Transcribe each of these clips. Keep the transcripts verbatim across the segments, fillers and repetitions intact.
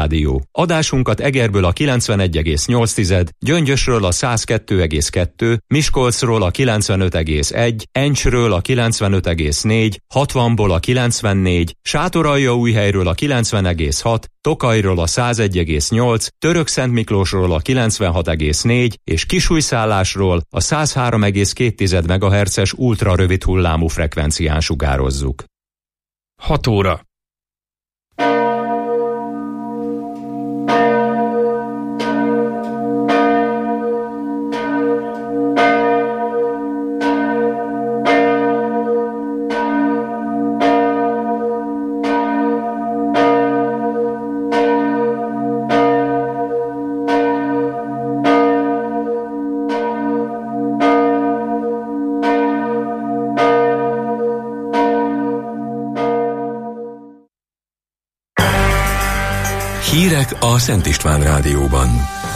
Rádió. Adásunkat Egerből a kilencvenegy egész nyolc, Gyöngyösről a száz kettő egész kettő, Miskolcról a kilencvenöt egész egy, Encsről a kilencvenöt egész négy, hatvanból a kilencvennégy, Sátoraljaújhelyről a kilencven egész hat, Tokajról a száz egy egész nyolc, Törökszentmiklósról a kilencvenhat egész négy és Kisújszállásról a száz három egész két megahertzes ultrarövid hullámú frekvencián sugározzuk. hat óra. Hírek a Szent István Rádióban.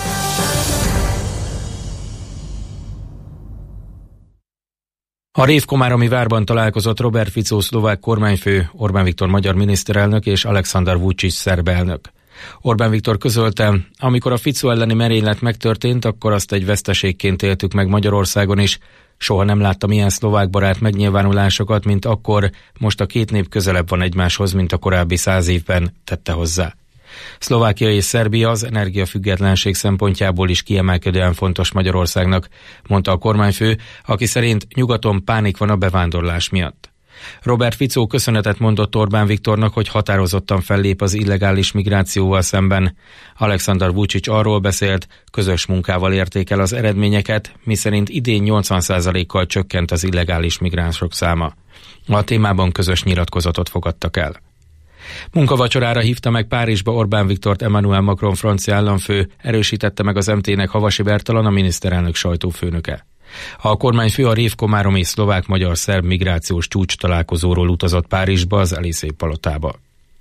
A Révkomáromi várban találkozott Robert Fico szlovák kormányfő, Orbán Viktor magyar miniszterelnök és Alexander Vučić szerb elnök. Orbán Viktor közölte, amikor a Fico elleni merénylet megtörtént, akkor azt egy veszteségként éltük meg Magyarországon is. Soha nem láttam ilyen szlovák barát megnyilvánulásokat, mint akkor, most a két nép közelebb van egymáshoz, mint a korábbi száz évben, tette hozzá. Szlovákia és Szerbia az energiafüggetlenség szempontjából is kiemelkedően fontos Magyarországnak, mondta a kormányfő, aki szerint nyugaton pánik van a bevándorlás miatt. Robert Fico köszönetet mondott Orbán Viktornak, hogy határozottan fellép az illegális migrációval szemben. Alexander Vučić arról beszélt, közös munkával érték el az eredményeket, miszerint idén nyolcvan százalékkal csökkent az illegális migránsok száma. A témában közös nyilatkozatot fogadtak el. Munkavacsorára hívta meg Párizsba Orbán Viktort Emmanuel Macron francia államfő, erősítette meg az em té-nek Havasi Bertalan, a miniszterelnök sajtófőnöke. A kormányfő a révkomáromi szlovák-magyar-szerb migrációs csúcs találkozóról utazott Párizsba, az Élysée palotába.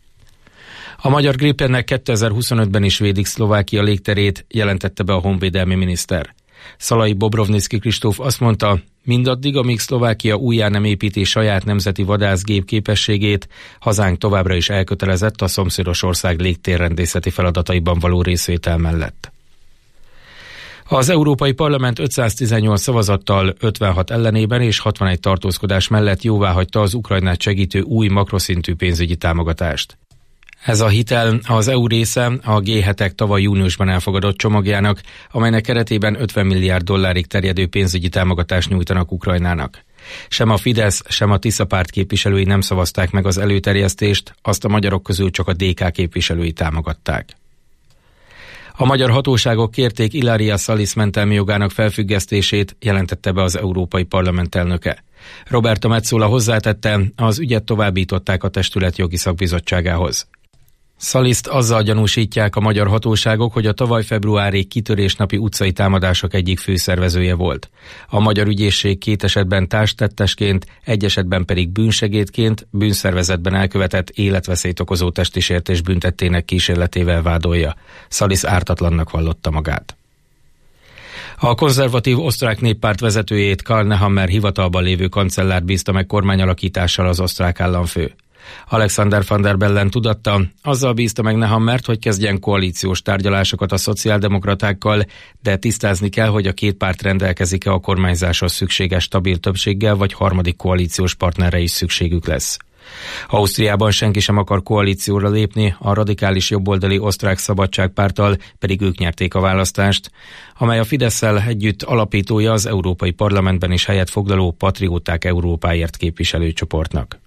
A magyar Gripennek kétezer-huszonötben is védik Szlovákia légterét, jelentette be a honvédelmi miniszter. Szalai Bobrovnicki Kristóf azt mondta, mindaddig, amíg Szlovákia újjá nem építi saját nemzeti vadászgép képességét, hazánk továbbra is elkötelezett a szomszédos ország légtérrendészeti feladataiban való részvétel mellett. Az Európai Parlament ötszáztizennyolc szavazattal ötvenhat ellenében és hatvanegy tartózkodás mellett jóváhagyta az Ukrajnát segítő új makroszintű pénzügyi támogatást. Ez a hitel az é u része a gé hetek tavaly júniusban elfogadott csomagjának, amelynek keretében ötven milliárd dollárig terjedő pénzügyi támogatást nyújtanak Ukrajnának. Sem a Fidesz, sem a Tisza párt képviselői nem szavazták meg az előterjesztést, azt a magyarok közül csak a dé ká képviselői támogatták. A magyar hatóságok kérték Ilaria Salis mentelmi jogának felfüggesztését, jelentette be az Európai Parlament elnöke. Roberta Metsola hozzátette, az ügyet továbbították a testület jogi szakbizottságához. Szaliszt azzal gyanúsítják a magyar hatóságok, hogy a tavaly februári kitörésnapi utcai támadások egyik főszervezője volt. A magyar ügyészség két esetben társtettesként, egy esetben pedig bűnsegédként bűnszervezetben elkövetett életveszélyt okozó testi sértés büntettének kísérletével vádolja. Szalisz ártatlannak vallotta magát. A konzervatív osztrák néppárt vezetőjét Karl Nehammer hivatalban lévő kancellárt bízta meg kormányalakítással az osztrák államfő. Alexander van der Bellen tudatta, azzal bízta meg Nehammert, hogy kezdjen koalíciós tárgyalásokat a szociáldemokratákkal, de tisztázni kell, hogy a két párt rendelkezik-e a kormányzáshoz szükséges stabil többséggel, vagy harmadik koalíciós partnerre is szükségük lesz. Ausztriában senki sem akar koalícióra lépni, a radikális jobboldali osztrák szabadságpárttal pedig ők nyerték a választást, amely a Fidesszel együtt alapítója az Európai Parlamentben is helyet foglaló Patrióták Európáért képviselőcsoportnak.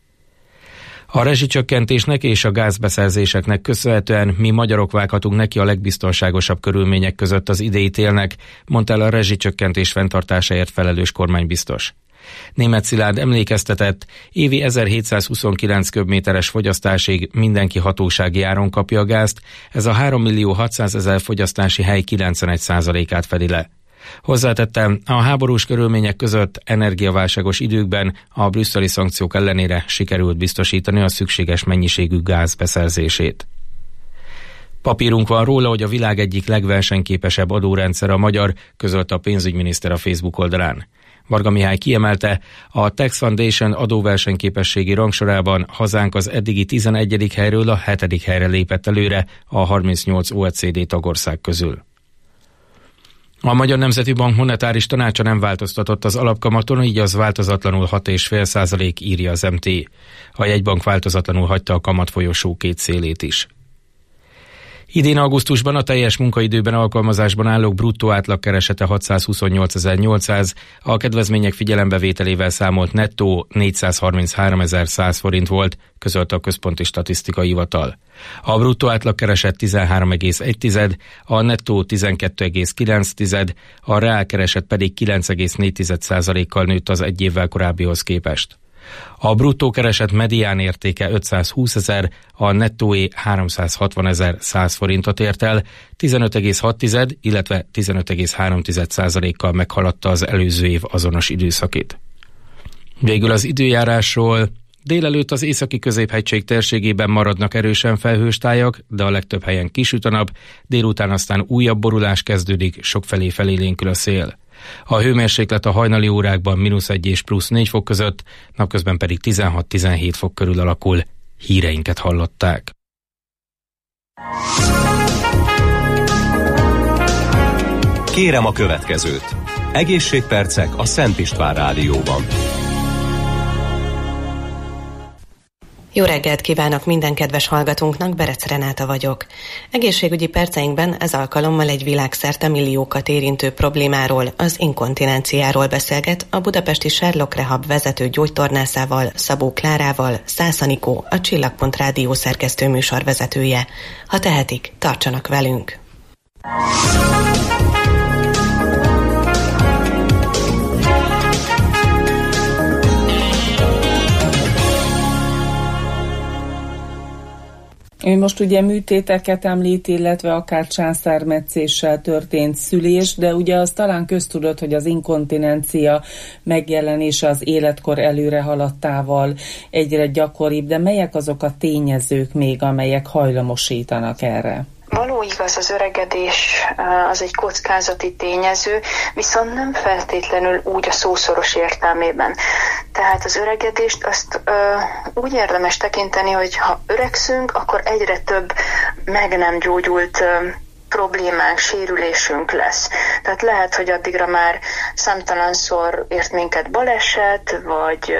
A rezsicsökkentésnek és a gázbeszerzéseknek köszönhetően mi magyarok vághatunk neki a legbiztonságosabb körülmények között az idei télnek, mondta el a rezsicsökkentés fenntartásáért felelős kormánybiztos. Németh Szilárd emlékeztetett, évi ezerhétszázhuszonkilenc köbméteres fogyasztásig mindenki hatósági áron kapja a gázt, ez a három millió hatszázezer fogyasztási hely kilencvenegy százalékát fedi le. Hozzátette, a háborús körülmények között energiaválságos időkben a brüsszeli szankciók ellenére sikerült biztosítani a szükséges mennyiségű gáz beszerzését. Papírunk van róla, hogy a világ egyik legversenyképesebb adórendszer a magyar, közölte a pénzügyminiszter a Facebook oldalán. Varga Mihály kiemelte, a Tax Foundation adóversenyképességi rangsorában hazánk az eddigi tizenegyedik helyről a hetedik helyre lépett előre a harmincnyolc o e cé dé tagország közül. A Magyar Nemzeti Bank monetáris tanácsa nem változtatott az alapkamaton, így az változatlanul hat egész öt százalék, írja az em té. A jegybank változatlanul hagyta a kamatfolyosó két szélét is. Idén augusztusban a teljes munkaidőben alkalmazásban állók bruttó átlagkeresete hatszázhuszonnyolcezer-nyolcszáz, a kedvezmények figyelembevételével számolt nettó négyszázharmincháromezer-száz forint volt, közölte a Központi Statisztikai Hivatal. A bruttó átlagkereset tizenhárom egész egy, a nettó tizenkettő egész kilenc, a reálkereset pedig kilenc egész négy százalékkal nőtt az egy évvel korábbihoz képest. A bruttó kereset medián értéke ötszázhúszezer, a nettóé háromszázhatvanezer-száz forintot ért el, tizenöt egész hat, illetve tizenöt egész három százalékkal meghaladta az előző év azonos időszakét. Végül az időjárásról. Délelőtt az északi középhegység térségében maradnak erősen felhős tájak, de a legtöbb helyen kisüt a nap, délután aztán újabb borulás kezdődik, sokfelé felélénkül a szél. A hőmérséklet a hajnali órákban mínusz egy és plusz négy fok között, napközben pedig tizenhat-tizenhét fok körül alakul. Híreinket hallották. Kérem a következőt. Egészségpercek a Szent István Rádióban. Jó reggelt kívánok minden kedves hallgatónknak, Berec Renáta vagyok. Egészségügyi perceinkben ez alkalommal egy világszerte milliókat érintő problémáról, az inkontinenciáról beszélget a budapesti Sherlock Rehab vezető gyógytornászával, Szabó Klárával, Szász Anikó, a Csillagpont Rádió szerkesztő műsorvezetője. Ha tehetik, tartsanak velünk! Ő most ugye műtéteket említ, illetve akár császármetszéssel történt szülés, de ugye az talán köztudott, hogy az inkontinencia megjelenése az életkor előre haladtával egyre gyakoribb, de melyek azok a tényezők még, amelyek hajlamosítanak erre? Való igaz, az öregedés az egy kockázati tényező, viszont nem feltétlenül úgy a szószoros értelmében. Tehát az öregedést azt ö, úgy érdemes tekinteni, hogy ha öregszünk, akkor egyre több meg nem gyógyult ö, problémánk, sérülésünk lesz. Tehát lehet, hogy addigra már számtalanszor ért minket baleset, vagy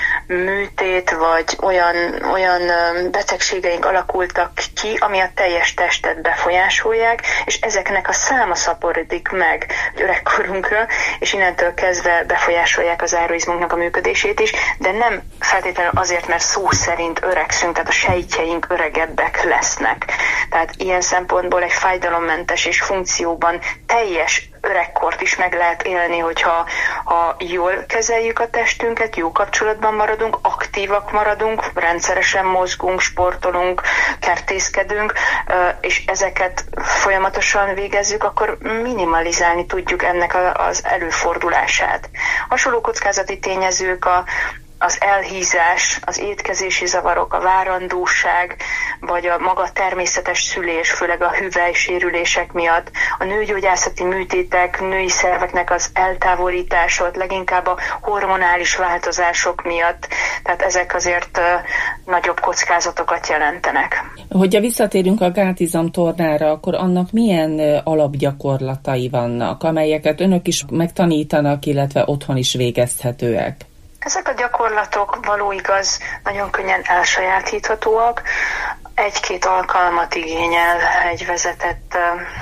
műtét, vagy olyan, olyan betegségeink alakultak ki, ami a teljes testet befolyásolják, és ezeknek a száma szaporodik meg öregkorunkra, és innentől kezdve befolyásolják az áruizmunknak a működését is, de nem feltétlenül azért, mert szó szerint öregszünk, tehát a sejtjeink öregebbek lesznek. Tehát ilyen szempontból egy fájdalommentes és funkcióban teljes öregkort is meg lehet élni, hogyha ha jól kezeljük a testünket, jó kapcsolatban maradunk, aktívak maradunk, rendszeresen mozgunk, sportolunk, kertészkedünk, és ezeket folyamatosan végezzük, akkor minimalizálni tudjuk ennek az előfordulását. Hasonló kockázati tényezők a az elhízás, az étkezési zavarok, a várandóság, vagy a maga természetes szülés, főleg a hüvelysérülések miatt, a nőgyógyászati műtétek, női szerveknek az eltávolítása, leginkább a hormonális változások miatt, tehát ezek azért uh, nagyobb kockázatokat jelentenek. Hogyha visszatérünk a gátizomtornára, akkor annak milyen alapgyakorlatai vannak, amelyeket önök is megtanítanak, illetve otthon is végezhetőek? Ezek a gyakorlatok való igaz, nagyon könnyen elsajátíthatóak. Egy-két alkalmat igényel egy vezetett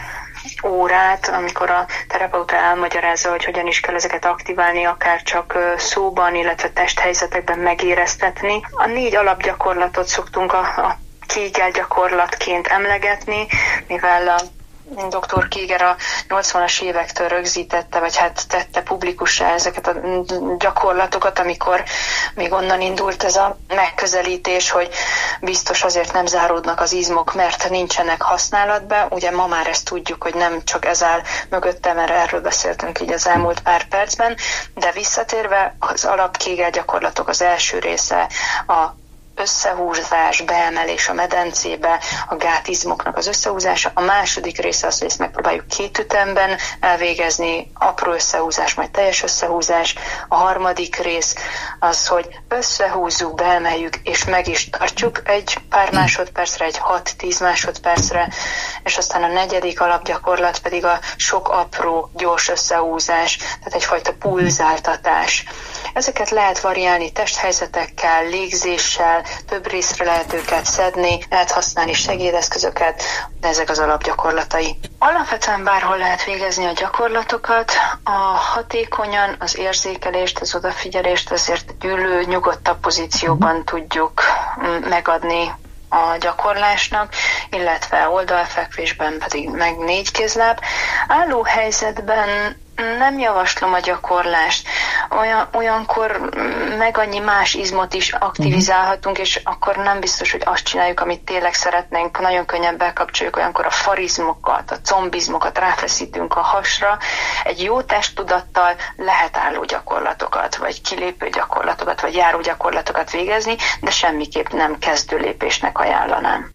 órát, amikor a terapeuta elmagyarázza, hogy hogyan is kell ezeket aktiválni, akár csak szóban, illetve testhelyzetekben megéreztetni. A négy alapgyakorlatot szoktunk a, a Kegel gyakorlatként emlegetni, mivel a doktor Kéger a nyolcvanas évektől rögzítette, vagy hát tette publikussá ezeket a gyakorlatokat, amikor még onnan indult ez a megközelítés, hogy biztos azért nem záródnak az izmok, mert nincsenek használatban. Ugye ma már ezt tudjuk, hogy nem csak ez áll mögötte, mert erről beszéltünk így az elmúlt pár percben, de visszatérve az alap Kegel gyakorlatok az első része a összehúzás, beemelés a medencébe, a gátizmoknak az összehúzása. A második része az, hogy ezt megpróbáljuk két ütemben elvégezni, apró összehúzás, majd teljes összehúzás. A harmadik rész az, hogy összehúzzuk, beemeljük, és meg is tartjuk egy pár másodpercre, egy hat-tíz másodpercre, és aztán a negyedik alapgyakorlat pedig a sok apró, gyors összehúzás, tehát egyfajta pulzáltatás. Ezeket lehet variálni testhelyzetekkel, légzéssel, több részre lehet őket szedni, lehet használni segédeszközöket, de ezek az alapgyakorlatai. Alapvetően bárhol lehet végezni a gyakorlatokat, a hatékonyan az érzékelést, az odafigyelést azért gyűlő, nyugodtabb pozícióban tudjuk megadni a gyakorlásnak, illetve oldalfekvésben pedig meg négy kézláb. Álló helyzetben nem javaslom a gyakorlást. Olyan, olyankor meg annyi más izmot is aktivizálhatunk, és akkor nem biztos, hogy azt csináljuk, amit tényleg szeretnénk. Nagyon könnyen bekapcsoljuk olyankor a farizmokat, a combizmokat, ráfeszítünk a hasra. Egy jó testtudattal lehet álló gyakorlatokat, vagy kilépő gyakorlatokat, vagy járó gyakorlatokat végezni, de semmiképp nem kezdő lépésnek ajánlanám.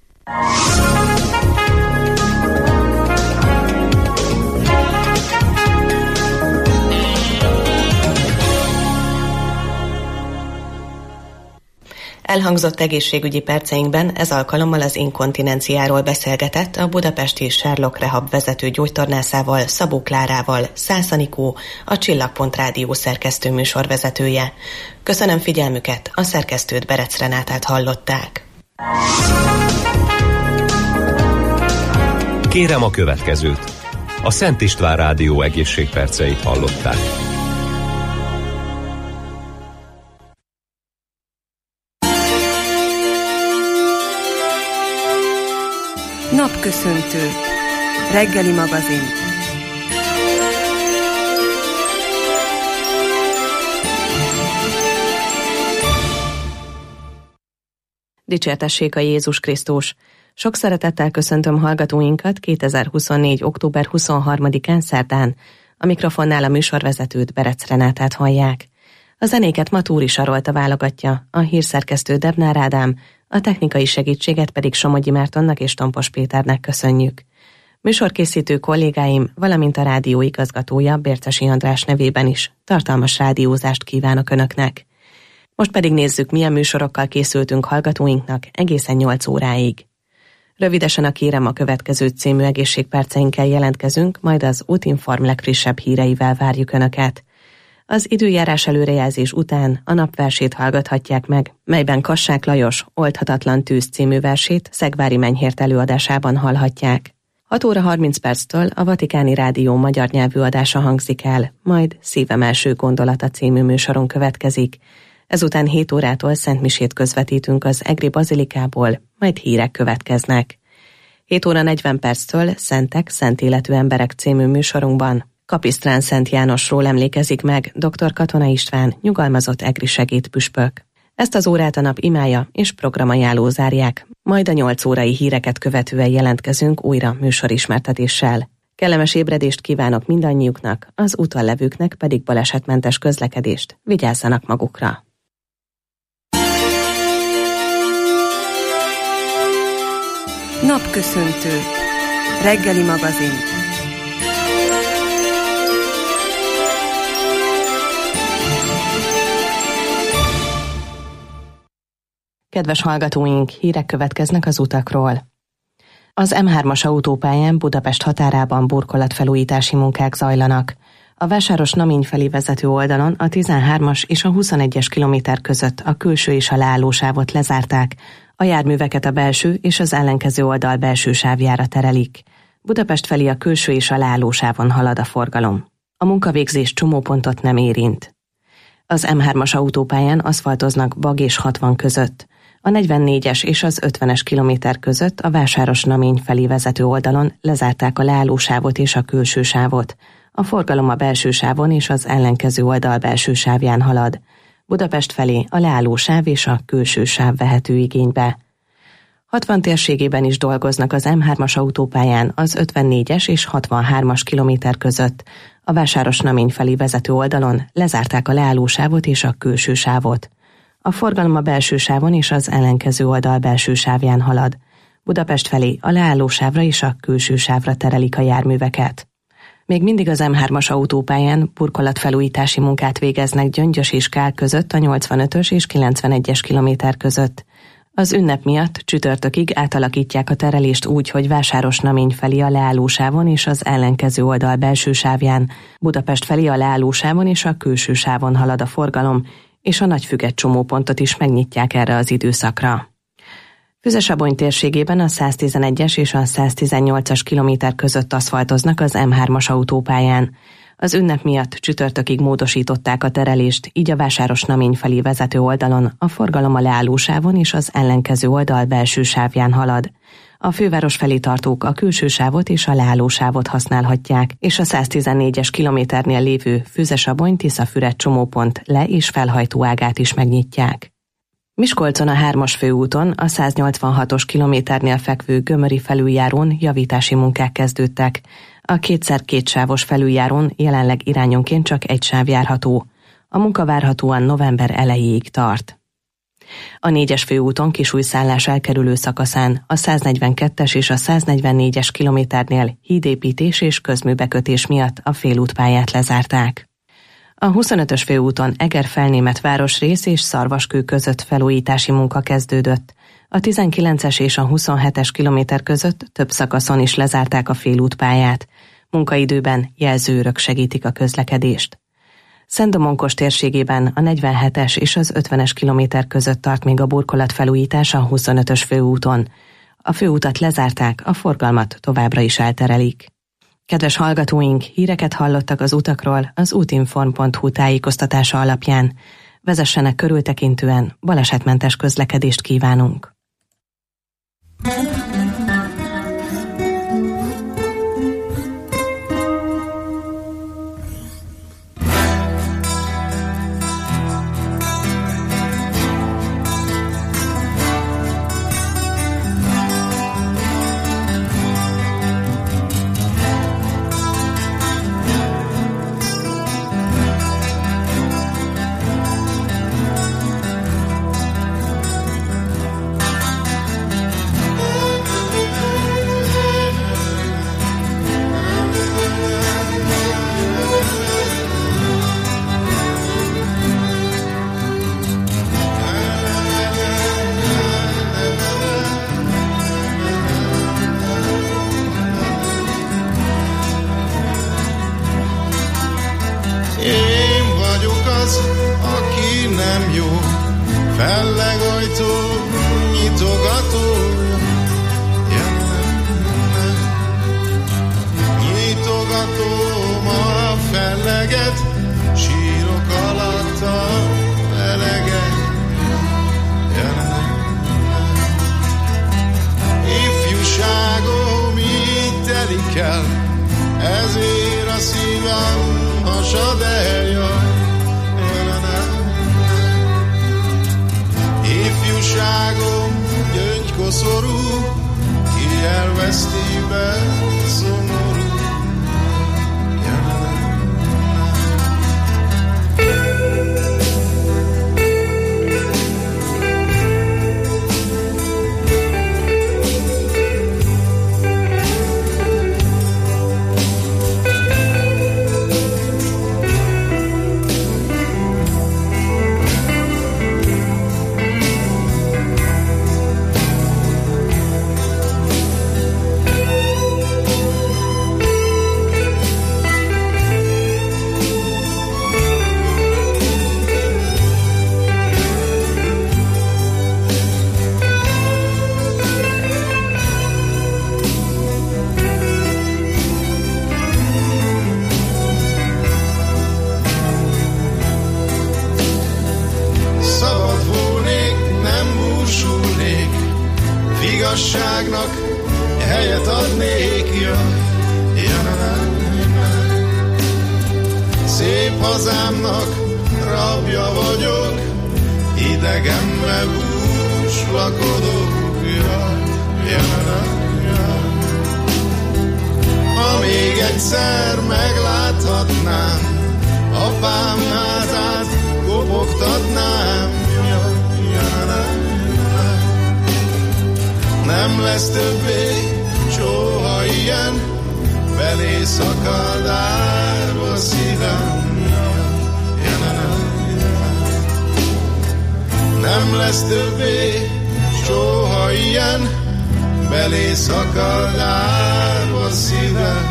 Elhangzott egészségügyi perceinkben ez alkalommal az inkontinenciáról beszélgetett a budapesti Sherlock Rehab vezető gyógytornászával, Szabó Klárával, Szász Anikó, a Csillagpont Rádió szerkesztő műsorvezetője. Köszönöm figyelmüket, a szerkesztőt, Berec Renátát hallották. Kérem a következőt. A Szent István Rádió egészségperceit hallották. Napköszöntő. Reggeli magazin. Dicsértessék a Jézus Krisztus! Sok szeretettel köszöntöm hallgatóinkat kétezer-huszonnégy. október huszonharmadikán szerdán. A mikrofonnál a műsorvezetőt, Berec Renátát hallják. A zenéket Matúri Sarolta válogatja, a hírszerkesztő Debnár Ádám, a technikai segítséget pedig Somogyi Mártonnak és Tompos Péternek köszönjük. Műsorkészítő kollégáim, valamint a rádió igazgatója, Bércesi András nevében is tartalmas rádiózást kívánok Önöknek. Most pedig nézzük, milyen műsorokkal készültünk hallgatóinknak egészen nyolc óráig. Rövidesen a Kérem a következő című egészségperceinkkel jelentkezünk, majd az Útinform legfrissebb híreivel várjuk Önöket. Az időjárás előrejelzés után a napversét hallgathatják meg, melyben Kassák Lajos Oldhatatlan tűz című versét Szegvári Menyhért előadásában hallhatják. hat óra harminc perctől a Vatikáni Rádió magyar nyelvű adása hangzik el, majd Szívem első gondolata című műsoron következik. Ezután hét órától szentmisét közvetítünk az Egri Bazilikából, majd hírek következnek. hét óra negyven perctől Szentek, szent életű emberek című műsorunkban Kapisztrán Szent Jánosról emlékezik meg dr. Katona István, nyugalmazott egri segédpüspök. Ezt az órát a nap imája és programajánló zárják, majd a nyolc órai híreket követően jelentkezünk újra műsorismertetéssel. Kellemes ébredést kívánok mindannyiuknak, az úton levőknek pedig balesetmentes közlekedést. Vigyázzanak magukra! Napköszöntő. Reggeli magazin. Kedves hallgatóink, hírek következnek az utakról. Az em hármas autópályán Budapest határában burkolatfelújítási munkák zajlanak. A Vásáros-Namény felé vezető oldalon a tizenhármas és a huszonegyes kilométer között a külső és a leállósávot lezárták, a járműveket a belső és az ellenkező oldal belső sávjára terelik. Budapest felé a külső és a leállósávon halad a forgalom. A munkavégzés csomópontot nem érint. Az em hármas autópályán aszfaltoznak Bag és hatvan között. A negyvennégyes és az ötvenes kilométer között a Vásáros-Namény felé vezető oldalon lezárták a leállósávot és a külső sávot. A forgalom a belső sávon és az ellenkező oldal belső sávján halad. Budapest felé a leállósáv és a külső sáv vehető igénybe. hatvan térségében is dolgoznak az em hármas autópályán az ötvennégyes és hatvanhármas kilométer között. A Vásáros-Namény felé vezető oldalon lezárták a leállósávot és a külső sávot. A forgalom a belső sávon és az ellenkező oldal belső sávján halad. Budapest felé a leálló sávra és a külső sávra terelik a járműveket. Még mindig az M hármas autópályán burkolatfelújítási munkát végeznek Gyöngyös és Kál között a nyolcvanötös és kilencvenegyes kilométer között. Az ünnep miatt csütörtökig átalakítják a terelést úgy, hogy Vásárosnamény felé a leállósávon és az ellenkező oldal belső sávján, Budapest felé a leállósávon és a külső sávon halad a forgalom, és a Nagyfüget csomópontot is megnyitják erre az időszakra. Füzesabony térségében a száztizenegyes és a száztizennyolcas kilométer között aszfaltoznak az M hármas autópályán. Az ünnep miatt csütörtökig módosították a terelést, így a Vásárosnamény felé vezető oldalon a forgalom a leállósávon és az ellenkező oldal belső sávján halad. A főváros felé tartók a külső sávot és a leállósávot használhatják, és a száztizennégyes kilométernél lévő Füzesabony-Tiszafüred csomópont le- és felhajtóágát is megnyitják. Miskolcon a hármas főúton a száznyolcvanhatos kilométernél fekvő Gömöri felüljárón javítási munkák kezdődtek. A kétszer kétsávos felüljárón jelenleg irányonként csak egy sáv járható. A munka várhatóan november elejéig tart. A négyes főúton Kisújszállás elkerülő szakaszán a száznegyvenkettes és a száznegyvennégyes kilométernél hídépítés és közműbekötés miatt a félútpályát lezárták. A huszonötös főúton Eger-Felnémet városrész és Szarvaskő között felújítási munka kezdődött. A tizenkilences és a huszonhetes kilométer között több szakaszon is lezárták a félútpályát. Munkaidőben jelzőrök segítik a közlekedést. Szentdomonkos térségében a negyvenhetes és az ötvenes kilométer között tart még a burkolatfelújítás a huszonötös főúton. A főútat lezárták, a forgalmat továbbra is elterelik. Kedves hallgatóink, híreket hallottak az utakról az útinform pont hu tájékoztatása alapján. Vezessenek körültekintően, balesetmentes közlekedést kívánunk. Apám házát kopogtatnám, jaj. Nem lesz többé soha ilyen, belé szakad árva szívem. Nem lesz többé soha ilyen, belé szakad árva szívem.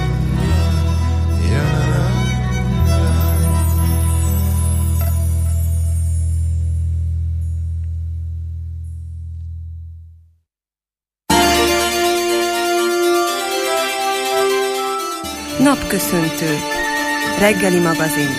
Napköszöntő. Reggeli magazin.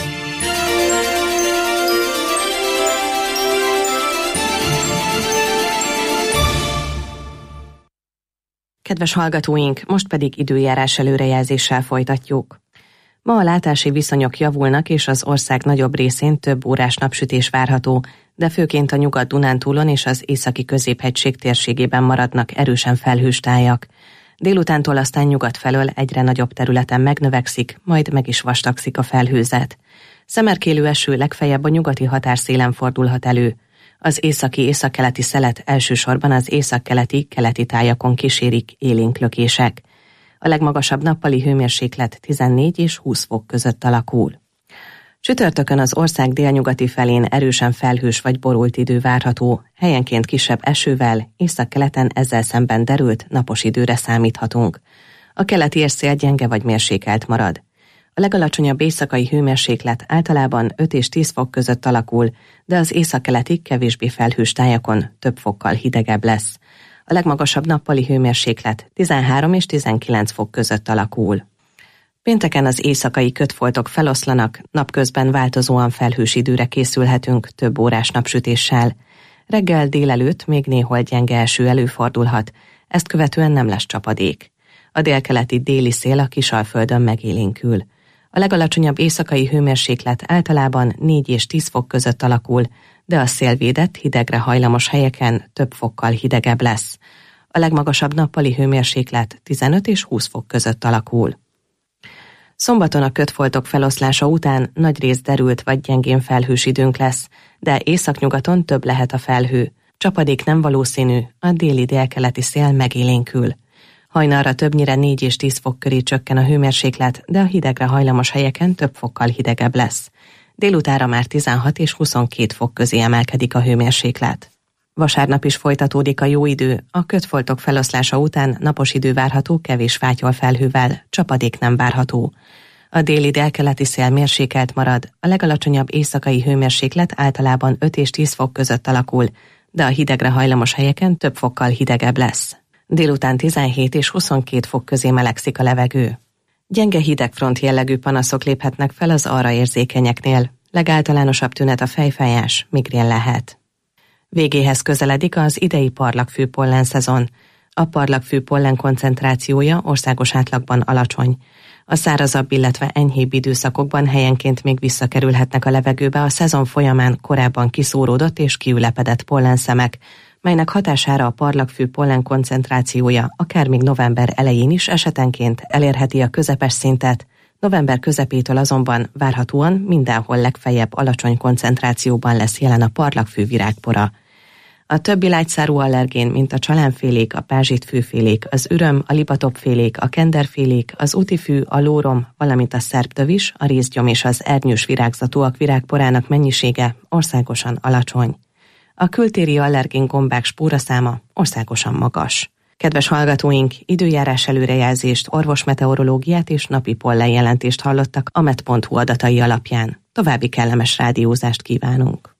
Kedves hallgatóink, most pedig időjárás előrejelzéssel folytatjuk. Ma a látási viszonyok javulnak, és az ország nagyobb részén több órás napsütés várható, de főként a Nyugat-Dunántúlon és az északi középhegység térségében maradnak erősen felhős tájak. Délutántól aztán nyugat felől egyre nagyobb területen megnövekszik, majd meg is vastagszik a felhőzet. Szemerkélő eső legfeljebb a nyugati határszélen fordulhat elő. Az északi északkeleti szelet elsősorban az északkeleti keleti tájakon kísérik élénk lökések. A legmagasabb nappali hőmérséklet tizennégy és húsz fok között alakul. Csütörtökön az ország délnyugati felén erősen felhős vagy borult idő várható, helyenként kisebb esővel, északkeleten ezzel szemben derült, napos időre számíthatunk. A keleti érszél gyenge vagy mérsékelt marad. A legalacsonyabb éjszakai hőmérséklet általában öt és tíz fok között alakul, de az északkeleti kevésbé felhős tájakon több fokkal hidegebb lesz. A legmagasabb nappali hőmérséklet tizenhárom és tizenkilenc fok között alakul. Pénteken az éjszakai kötfoltok feloszlanak, napközben változóan felhős időre készülhetünk több órás napsütéssel. Reggel délelőtt még néhol gyenge eső előfordulhat, ezt követően nem lesz csapadék. A délkeleti déli szél a Kisalföldön megélénkül. A legalacsonyabb éjszakai hőmérséklet általában négy és tíz fok között alakul, de a szélvédett, hidegre hajlamos helyeken több fokkal hidegebb lesz. A legmagasabb nappali hőmérséklet tizenöt és húsz fok között alakul. Szombaton a kötfoltok feloszlása után nagyrészt derült vagy gyengén felhős időnk lesz, de északnyugaton több lehet a felhő. Csapadék nem valószínű, a déli délkeleti szél megélénkül. Hajnalra többnyire négy és tíz fok köré csökken a hőmérséklet, de a hidegre hajlamos helyeken több fokkal hidegebb lesz. Délutára már tizenhat és huszonkét fok közé emelkedik a hőmérséklet. Vasárnap is folytatódik a jó idő, a kötfoltok feloszlása után napos idő várható kevés fátyol felhővel, csapadék nem várható. A déli délkeleti szél mérsékelt marad, a legalacsonyabb éjszakai hőmérséklet általában öt és tíz fok között alakul, de a hidegre hajlamos helyeken több fokkal hidegebb lesz. Délután tizenhét és huszonkét fok közé melegszik a levegő. Gyenge hidegfront jellegű panaszok léphetnek fel az arra érzékenyeknél, legáltalánosabb tünet a fejfájás, migrén lehet. Végéhez közeledik az idei parlagfű pollen szezon. A parlagfű pollen koncentrációja országos átlagban alacsony. A szárazabb, illetve enyhébb időszakokban helyenként még visszakerülhetnek a levegőbe a szezon folyamán korábban kiszóródott és kiülepedett pollenszemek, melynek hatására a parlagfű pollen koncentrációja akár még november elején is esetenként elérheti a közepes szintet, november közepétől azonban várhatóan mindenhol legfeljebb alacsony koncentrációban lesz jelen a parlagfű virágpora. A többi lágyszárú allergén, mint a csalánfélék, a pázsitfűfélék, az üröm, a lipatopfélék, a kenderfélék, az utifű, a lórom, valamint a szerptövis, a rézgyom és az ernyős virágzatúak virágporának mennyisége országosan alacsony. A kültéri allergén gombák spóraszáma országosan magas. Kedves hallgatóink, időjárás előrejelzést, orvosmeteorológiát és napi pollenjelentést hallottak a met pont hu adatai alapján. További kellemes rádiózást kívánunk.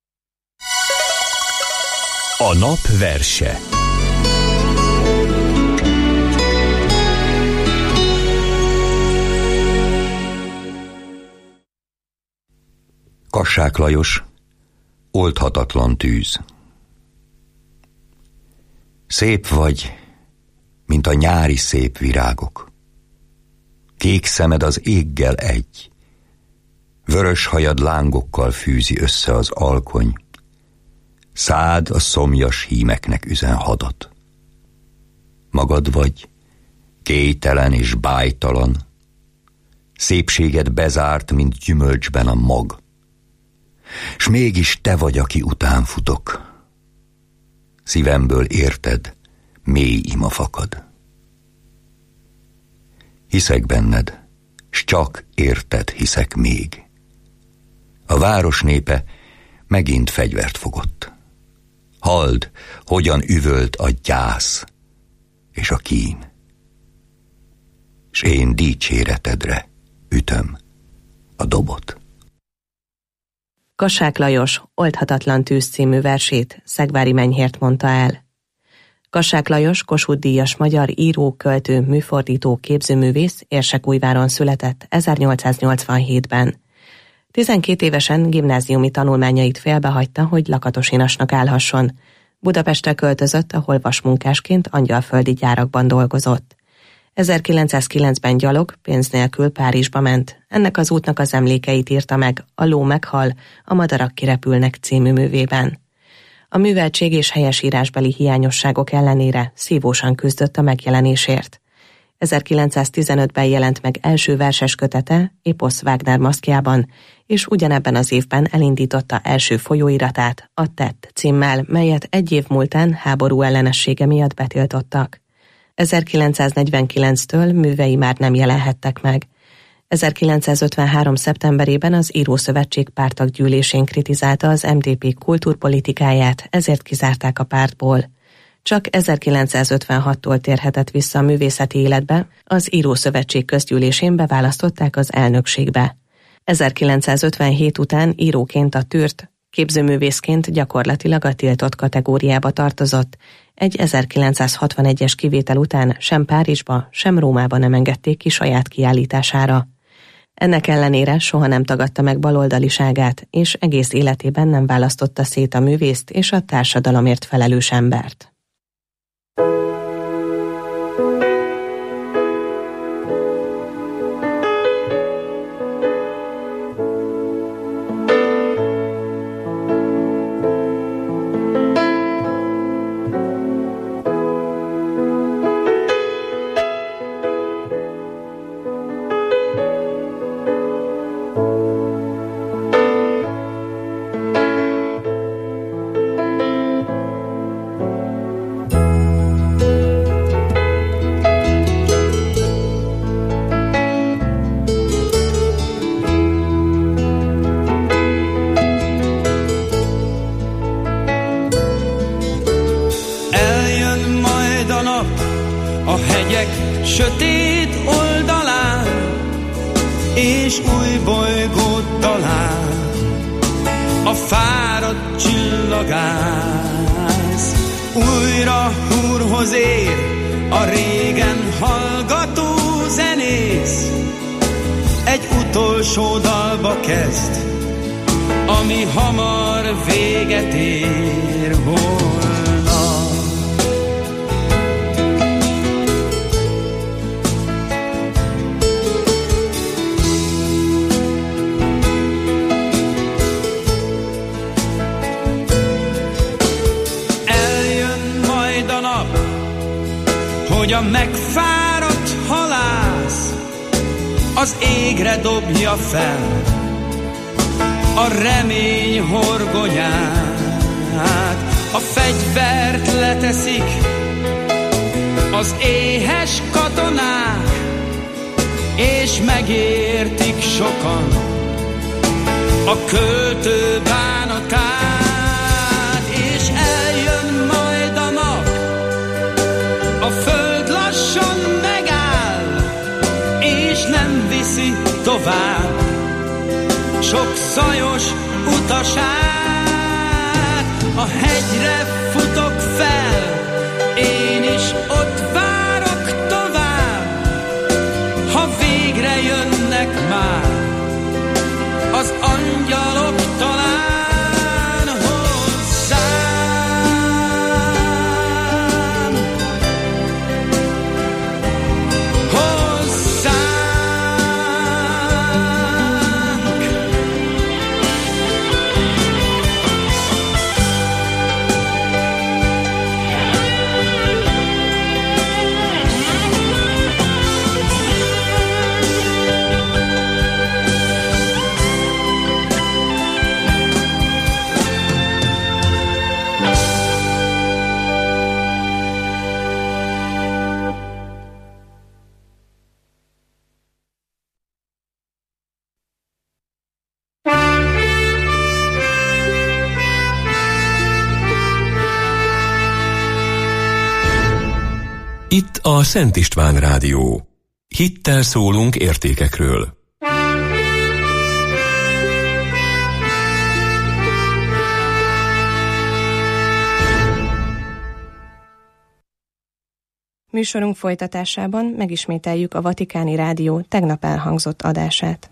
A nap verse. Kassák Lajos, oldhatatlan tűz. Szép vagy, mint a nyári szép virágok. Kék szemed az éggel egy, vörös hajad lángokkal fűzi össze az alkony, szád a szomjas hímeknek üzen hadat. Magad vagy, kélytelen és bájtalan, szépséged bezárt, mint gyümölcsben a mag, s mégis te vagy, aki után futok. Szívemből érted, mély ima fakad. Hiszek benned, s csak érted hiszek még. A város népe megint fegyvert fogott. Halld, hogyan üvölt a gyász és a kín. S én dicséretedre ütöm a dobot. Kassák Lajos Oldhatatlan tűz című versét Szegvári Menyhért mondta el. Kassák Lajos Kossuth-díjas magyar író, költő, műfordító, képzőművész Érsekújváron született ezernyolcszáznyolcvanhétben. tizenkét évesen gimnáziumi tanulmányait félbehagyta, hogy Lakatos-Inasnak állhasson. Budapestre költözött, ahol vasmunkásként angyalföldi gyárakban dolgozott. ezerkilencszázkilencben gyalog, pénz nélkül Párizsba ment. Ennek az útnak az emlékeit írta meg A ló meghal, a madarak kirepülnek című művében. A műveltség és helyesírásbeli hiányosságok ellenére szívósan küzdött a megjelenésért. ezerkilencszáztizenötben jelent meg első verses kötete, Éposz Wagner maszkjában, és ugyanebben az évben elindította első folyóiratát, a Tett címmel, melyet egy év múltán háború ellenessége miatt betiltottak. ezerkilencszáznegyvenkilenctől művei már nem jelenhettek meg. ezerkilencszázötvenhárom. szeptemberében az Írószövetség párttaggyűlésén kritizálta az em dé pé kultúrpolitikáját, ezért kizárták a pártból. Csak ezerkilencszázötvenhattól térhetett vissza a művészeti életbe, az Írószövetség közgyűlésén beválasztották az elnökségbe. ezerkilencszázötvenhét után íróként a tűrt, képzőművészként gyakorlatilag a tiltott kategóriába tartozott. Egy ezerkilencszázhatvanegyes kivétel után sem Párizsba, sem Rómába nem engedték ki saját kiállítására. Ennek ellenére soha nem tagadta meg baloldaliságát, és egész életében nem választotta szét a művészt és a társadalomért felelős embert. Sötét oldalán, és új bolygót talál a fáradt csillagász. Újra húrhoz ér a régen hallgató zenész, egy utolsó dalba kezd, ami hamar véget ér volna. Hogy a megfáradt halász az égre dobja fel a remény horgonyát, a fegyvert leteszik az éhes katonák, és megértik sokan a költő bánatát, és eljön majd a nap, a föld lassan megáll, és nem viszi tovább sok zajos utasát. A hegyre futok fel, én is ott várok tovább, ha végre jönnek már az angyalok talán. Itt a Szent István Rádió. Hittel szólunk értékekről. Műsorunk folytatásában megismételjük a Vatikáni Rádió tegnap elhangzott adását.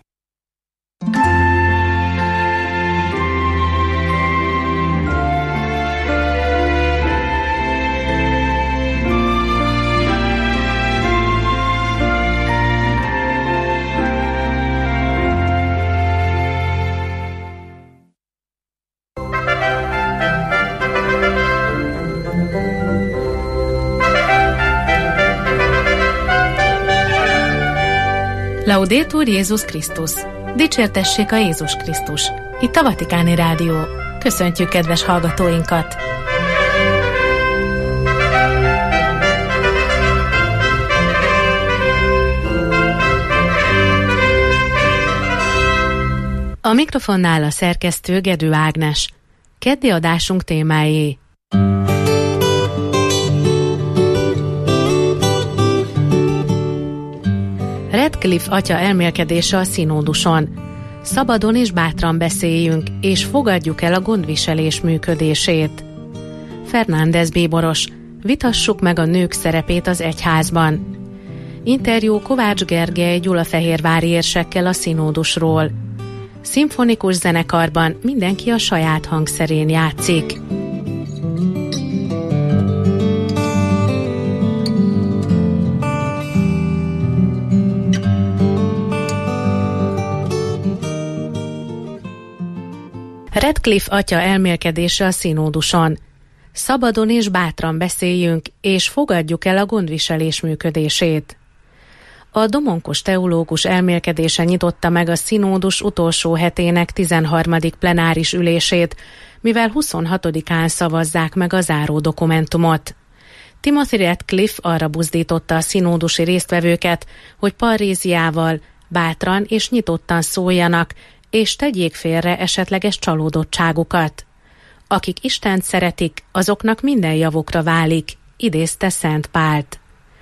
Laudetur Jézus Krisztus! Dicsértessék a Jézus Krisztus! Itt a Vatikáni Rádió. Köszöntjük kedves hallgatóinkat! A mikrofonnál a szerkesztő Gedő Ágnes. Keddi adásunk témájé: Radcliffe atya elmélkedése a színóduson. Szabadon és bátran beszéljünk, és fogadjuk el a gondviselés működését. Fernández bíboros. Vitassuk meg a nők szerepét az egyházban. Interjú Kovács Gergely gyulafehérvári érsekkel a színódusról. Szimfonikus zenekarban mindenki a saját hangszerén játszik. Radcliffe atya elmélkedése a színóduson. Szabadon és bátran beszéljünk, és fogadjuk el a gondviselés működését. A domonkos teológus elmélkedése nyitotta meg a színódus utolsó hetének tizenharmadik plenáris ülését, mivel huszonhatodikán szavazzák meg a záró dokumentumot. Timothy Radcliffe arra buzdította a színódusi résztvevőket, hogy parréziával, bátran és nyitottan szóljanak, és tegyék félre esetleges csalódottságukat. Akik Istent szeretik, azoknak minden javukra válik, idézte Szent Pált.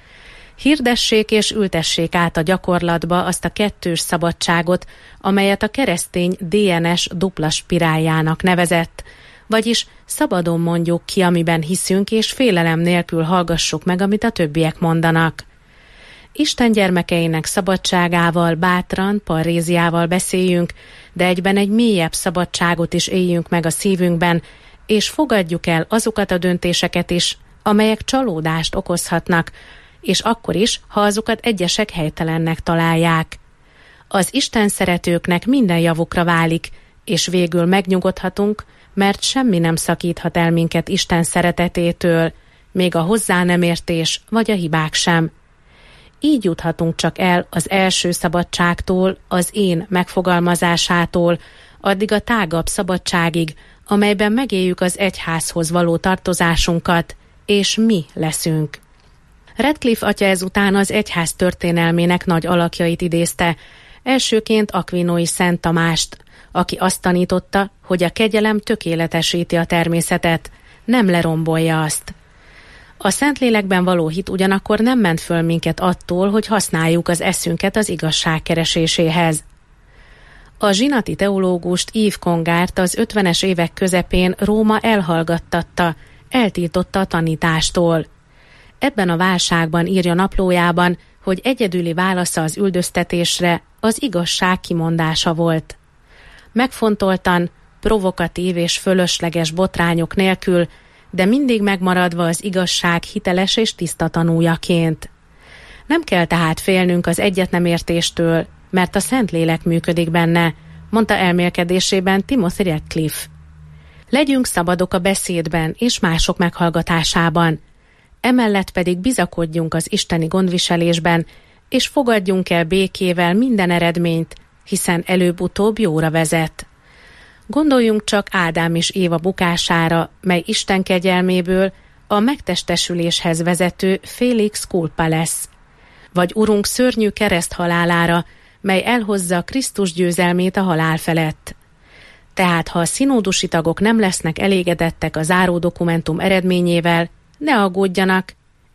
Hirdessék és ültessék át a gyakorlatba azt a kettős szabadságot, amelyet a keresztény dé en es dupla spiráljának nevezett, vagyis szabadon mondjuk ki, amiben hiszünk, és félelem nélkül hallgassuk meg, amit a többiek mondanak. Isten gyermekeinek szabadságával, bátran, parréziával beszéljünk, de egyben egy mélyebb szabadságot is éljünk meg a szívünkben, és fogadjuk el azokat a döntéseket is, amelyek csalódást okozhatnak, és akkor is, ha azokat egyesek helytelennek találják. Az Isten szeretőknek minden javukra válik, és végül megnyugodhatunk, mert semmi nem szakíthat el minket Isten szeretetétől, még a hozzá nem értés vagy a hibák sem. Így juthatunk csak el az első szabadságtól, az én megfogalmazásától, addig a tágabb szabadságig, amelyben megéljük az egyházhoz való tartozásunkat, és mi leszünk. Radcliffe atya ezután az egyház történelmének nagy alakjait idézte, elsőként Aquinói Szent Tamást, aki azt tanította, hogy a kegyelem tökéletesíti a természetet, nem lerombolja azt. A Szentlélekben való hit ugyanakkor nem ment föl minket attól, hogy használjuk az eszünket az igazság kereséséhez. A zsinati teológust Yves Congárt az ötvenes évek közepén Róma elhallgattatta, eltiltotta a tanítástól. Ebben a válságban írja naplójában, hogy egyedüli válasza az üldöztetésre az igazság kimondása volt. Megfontoltan, provokatív és fölösleges botrányok nélkül, de mindig megmaradva az igazság hiteles és tiszta tanújaként. Nem kell tehát félnünk az egyetnemértéstől, mert a Szentlélek működik benne, mondta elmélkedésében Timothy Radcliffe. Legyünk szabadok a beszédben és mások meghallgatásában, emellett pedig bizakodjunk az isteni gondviselésben, és fogadjunk el békével minden eredményt, hiszen előbb-utóbb jóra vezet. Gondoljunk csak Ádám és Éva bukására, mely Isten kegyelméből a megtestesüléshez vezető Felix culpa lesz, vagy Urunk szörnyű kereszthalálára, mely elhozza Krisztus győzelmét a halál felett. Tehát ha a színódusi tagok nem lesznek elégedettek a záró dokumentum eredményével, ne aggódjanak,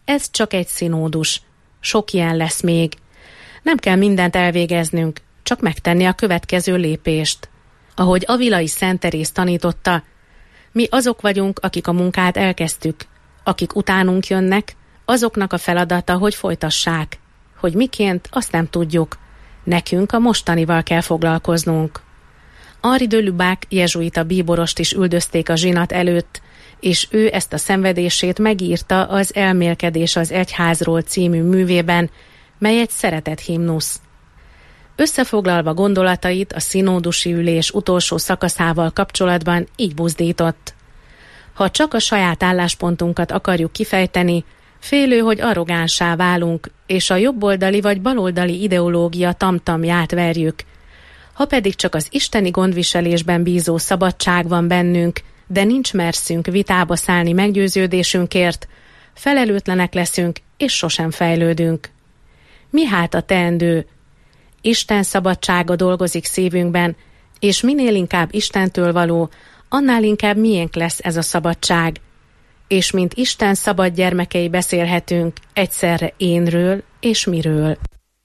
Ez csak egy színódus. Sok ilyen lesz még. Nem kell mindent elvégeznünk, csak megtenni a következő lépést. Ahogy Avilai Szent Teréz tanította, mi azok vagyunk, akik a munkát elkezdtük, akik utánunk jönnek, azoknak a feladata, hogy folytassák. Hogy miként, azt nem tudjuk. Nekünk a mostanival kell foglalkoznunk. Henri de Lubac jezsuita bíborost is üldözték a zsinat előtt, és ő ezt a szenvedését megírta az Elmélkedés az egyházról című művében, mely egy szeretett himnusz. Összefoglalva gondolatait a színódusi ülés utolsó szakaszával kapcsolatban így buzdított. Ha csak a saját álláspontunkat akarjuk kifejteni, félő, hogy arrogánsá válunk, és a jobboldali vagy baloldali ideológia tamtamját verjük. Ha pedig csak az isteni gondviselésben bízó szabadság van bennünk, de nincs merszünk vitába szállni meggyőződésünkért, felelőtlenek leszünk, és sosem fejlődünk. Mi hát a teendő? Isten szabadsága dolgozik szívünkben, és minél inkább Istentől való, annál inkább miénk lesz ez a szabadság. És mint Isten szabad gyermekei beszélhetünk egyszerre énről és miről.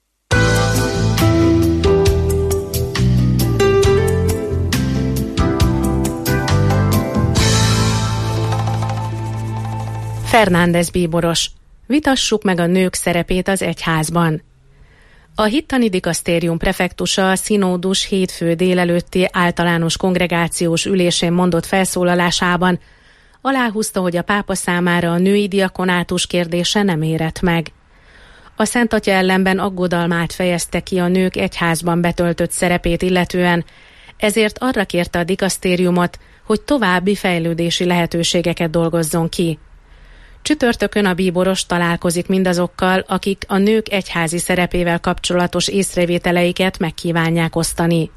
Fernández bíboros. Vitassuk meg a nők szerepét az egyházban. A hittani dikasztérium prefektusa a színódus hétfő délelőtti általános kongregációs ülésén mondott felszólalásában aláhúzta, hogy a pápa számára a női diakonátus kérdése nem érett meg. A Szent Atya ellenben aggodalmát fejezte ki a nők egyházban betöltött szerepét illetően, ezért arra kérte a dikasztériumot, hogy további fejlődési lehetőségeket dolgozzon ki. Csütörtökön a bíboros találkozik mindazokkal, akik a nők egyházi szerepével kapcsolatos észrevételeiket megkívánják osztani.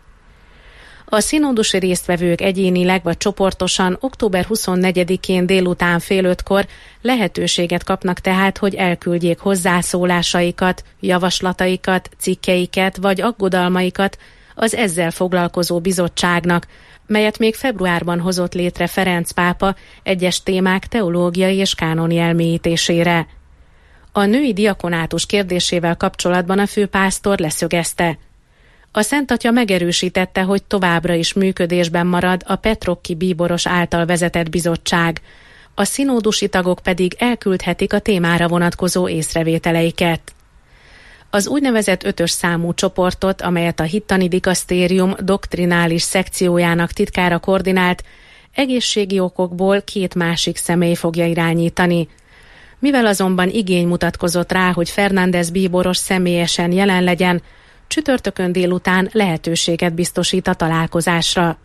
A színódusi résztvevők egyénileg vagy csoportosan október huszonnegyedikén délután fél ötkor lehetőséget kapnak tehát, hogy elküldjék hozzászólásaikat, javaslataikat, cikkeiket vagy aggodalmaikat az ezzel foglalkozó bizottságnak, melyet még februárban hozott létre Ferenc pápa egyes témák teológiai és kánoni elmélyítésére. A női diakonátus kérdésével kapcsolatban a főpásztor leszögezte. A Szent Atya megerősítette, hogy továbbra is működésben marad a Petrokki bíboros által vezetett bizottság, a színódusi tagok pedig elküldhetik a témára vonatkozó észrevételeiket. Az úgynevezett ötös számú csoportot, amelyet a hittani dikasztérium doktrinális szekciójának titkára koordinált, egészségi okokból két másik személy fogja irányítani. Mivel azonban igény mutatkozott rá, hogy Fernández bíboros személyesen jelen legyen, csütörtökön délután lehetőséget biztosít a találkozásra.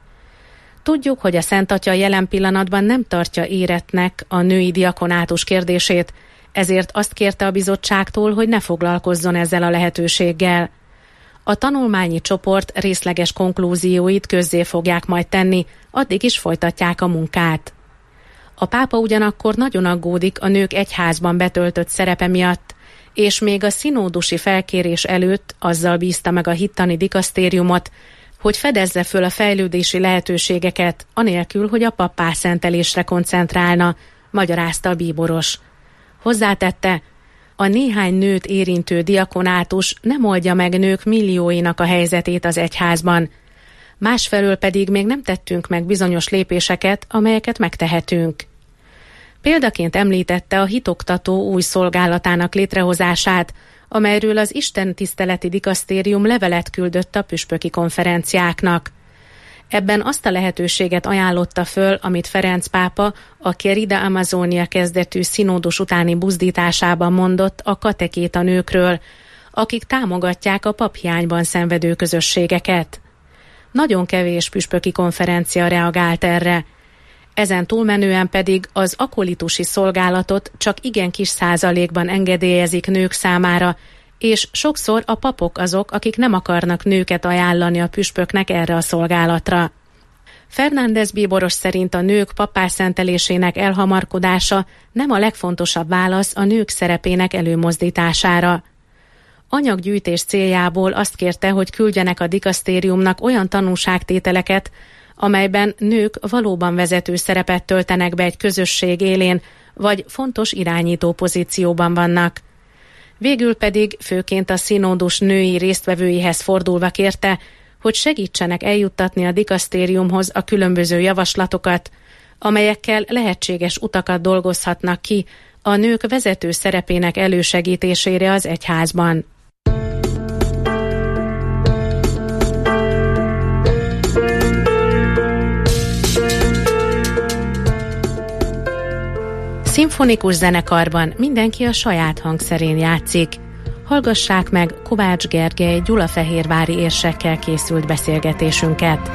Tudjuk, hogy a Szent Atya jelen pillanatban nem tartja érettnek a női diakonátus kérdését, ezért azt kérte a bizottságtól, hogy ne foglalkozzon ezzel a lehetőséggel. A tanulmányi csoport részleges konklúzióit közzé fogják majd tenni, addig is folytatják a munkát. A pápa ugyanakkor nagyon aggódik a nők egyházban betöltött szerepe miatt, és még a színódusi felkérés előtt azzal bízta meg a hittani dikasztériumot, hogy fedezze föl a fejlődési lehetőségeket, anélkül, hogy a pappászentelésre koncentrálna, magyarázta a bíboros. Hozzátette, a néhány nőt érintő diakonátus nem oldja meg nők millióinak a helyzetét az egyházban. Másfelől pedig még nem tettünk meg bizonyos lépéseket, amelyeket megtehetünk. Példaként említette a hitoktató új szolgálatának létrehozását, amelyről az istentiszteleti dikasztérium levelet küldött a püspöki konferenciáknak. Ebben azt a lehetőséget ajánlotta föl, amit Ferenc pápa a Querida Amazonia kezdetű színódus utáni buzdításában mondott a katekéta nőkről, akik támogatják a paphiányban szenvedő közösségeket. Nagyon kevés püspöki konferencia reagált erre. Ezen túlmenően pedig az akolitusi szolgálatot csak igen kis százalékban engedélyezik nők számára, és sokszor a papok azok, akik nem akarnak nőket ajánlani a püspöknek erre a szolgálatra. Fernández bíboros szerint a nők pappászentelésének elhamarkodása nem a legfontosabb válasz a nők szerepének előmozdítására. Anyaggyűjtés céljából azt kérte, hogy küldjenek a dikasztériumnak olyan tanúságtételeket, amelyben nők valóban vezető szerepet töltenek be egy közösség élén, vagy fontos irányító pozícióban vannak. Végül pedig főként a színódus női résztvevőihez fordulva kérte, hogy segítsenek eljuttatni a dikasztériumhoz a különböző javaslatokat, amelyekkel lehetséges utakat dolgozhatnak ki a nők vezető szerepének elősegítésére az egyházban. Szimfonikus zenekarban mindenki a saját hangszerén játszik. Hallgassák meg Kovács Gergely gyulafehérvári érsekkel készült beszélgetésünket.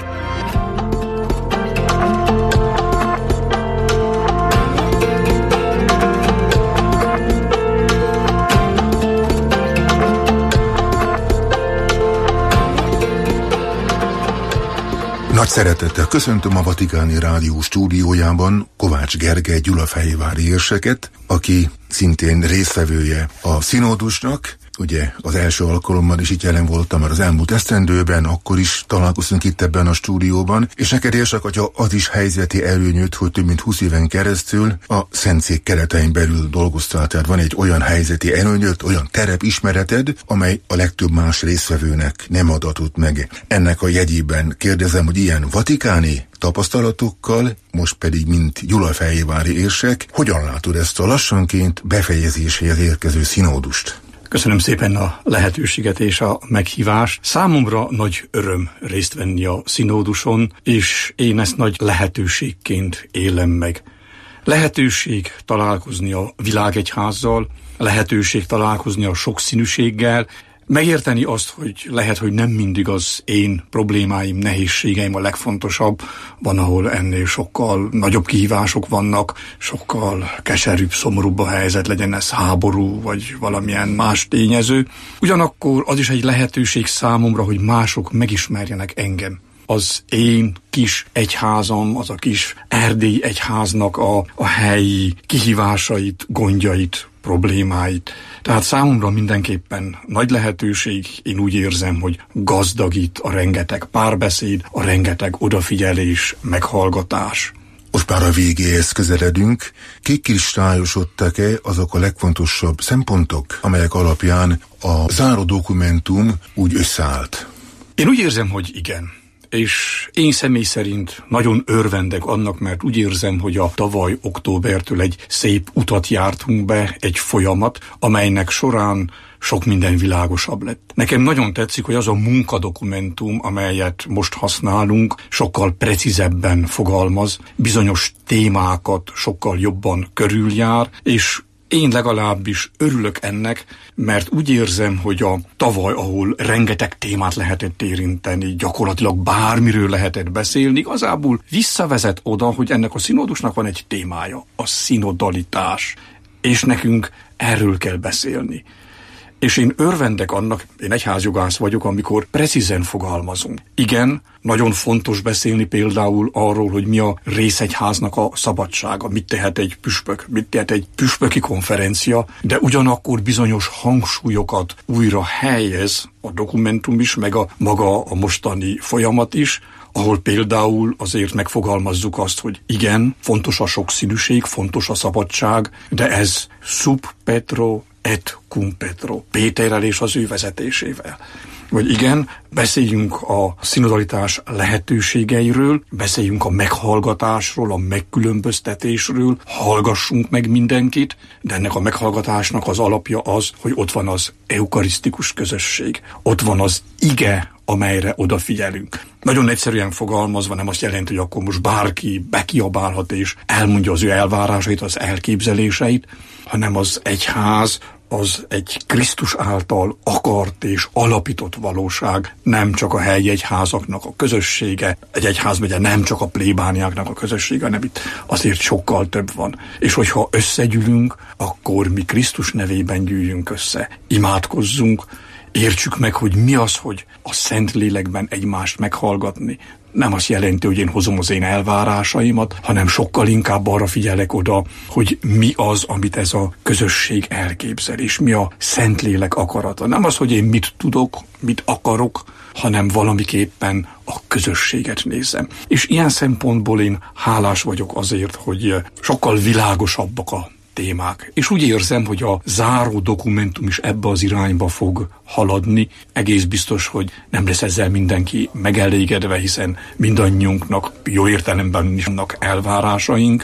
Nagy szeretettel köszöntöm a Vatikáni Rádió stúdiójában Kovács Gergely gyulafehérvári érseket, aki szintén résztvevője a színódusnak. Ugye az első alkalommal is itt jelen voltam már az elmúlt esztendőben, akkor is találkoztunk itt ebben a stúdióban, és neked érsek atya az is helyzeti előnyöt, hogy több mint húsz éven keresztül a Szentszék keretein belül dolgoztál, tehát van egy olyan helyzeti előnyöd, olyan terepismereted, amely a legtöbb más résztvevőnek nem adatott meg. Ennek a jegyében kérdezem, hogy ilyen vatikáni tapasztalatokkal, most pedig mint gyulafehérvári érsek, hogyan látod ezt a lassanként befejezéséhez érkező színódust? Köszönöm szépen a lehetőséget és a meghívást. Számomra nagy öröm részt venni a színóduson, és én ezt nagy lehetőségként élem meg. Lehetőség találkozni a világegyházzal, lehetőség találkozni a sokszínűséggel, megérteni azt, hogy lehet, hogy nem mindig az én problémáim, nehézségeim a legfontosabb, van, ahol ennél sokkal nagyobb kihívások vannak, sokkal keserűbb, szomorúbb a helyzet, legyen ez háború, vagy valamilyen más tényező. Ugyanakkor az is egy lehetőség számomra, hogy mások megismerjenek engem. Az én kis egyházam, az a kis erdélyi egyháznak a, a helyi kihívásait, gondjait, problémáit. Tehát számomra mindenképpen nagy lehetőség, én úgy érzem, hogy gazdagít a rengeteg párbeszéd, a rengeteg odafigyelés, meghallgatás. Most már a végéhez közeledünk. Kikristályosodtak-e azok a legfontosabb szempontok, amelyek alapján a záró dokumentum úgy összeállt? Én úgy érzem, hogy igen. És én személy szerint nagyon örvendek annak, mert úgy érzem, hogy a tavaly októbertől egy szép utat jártunk be, egy folyamat, amelynek során sok minden világosabb lett. Nekem nagyon tetszik, hogy az a munkadokumentum, amelyet most használunk, sokkal precízebben fogalmaz, bizonyos témákat sokkal jobban körüljár, és én legalábbis örülök ennek, mert úgy érzem, hogy a tavaly, ahol rengeteg témát lehetett érinteni, gyakorlatilag bármiről lehetett beszélni, igazából visszavezet oda, hogy ennek a színódusnak van egy témája, a szinodalitás, és nekünk erről kell beszélni. És én örvendek annak, én egyházjogász vagyok, amikor precízen fogalmazunk. Igen, nagyon fontos beszélni például arról, hogy mi a részegyháznak a szabadsága, mit tehet egy püspök, mit tehet egy püspöki konferencia, de ugyanakkor bizonyos hangsúlyokat újra helyez a dokumentum is, meg a maga a mostani folyamat is, ahol például azért megfogalmazzuk azt, hogy igen, fontos a sokszínűség, fontos a szabadság, de ez sub Petro et cum Petro, Péterrel és az ő vezetésével. Vagy igen, beszéljünk a szinodalitás lehetőségeiről, beszéljünk a meghallgatásról, a megkülönböztetésről, hallgassunk meg mindenkit, de ennek a meghallgatásnak az alapja az, hogy ott van az eukarisztikus közösség, ott van az ige, amelyre odafigyelünk. Nagyon egyszerűen fogalmazva nem azt jelenti, hogy akkor most bárki bekiabálhat és elmondja az ő elvárásait, az elképzeléseit, hanem az egyház az egy Krisztus által akart és alapított valóság, nem csak a helyi egyházaknak a közössége, egy egyházmegye nem csak a plébániáknak a közössége, hanem itt azért sokkal több van. És hogyha összegyűlünk, akkor mi Krisztus nevében gyűjjünk össze, imádkozzunk, értsük meg, hogy mi az, hogy a Szentlélekben egymást meghallgatni. nem azt jelenti, hogy én hozom az én elvárásaimat, hanem sokkal inkább arra figyelek oda, hogy mi az, amit ez a közösség elképzel, és mi a Szentlélek akarata. Nem az, hogy én mit tudok, mit akarok, hanem valamiképpen a közösséget nézem. És ilyen szempontból én hálás vagyok azért, hogy sokkal világosabbak a témák. És úgy érzem, hogy a záró dokumentum is ebbe az irányba fog haladni. Egész biztos, hogy nem lesz ezzel mindenki megelégedve, hiszen mindannyiunknak jó értelemben is vannak elvárásaink,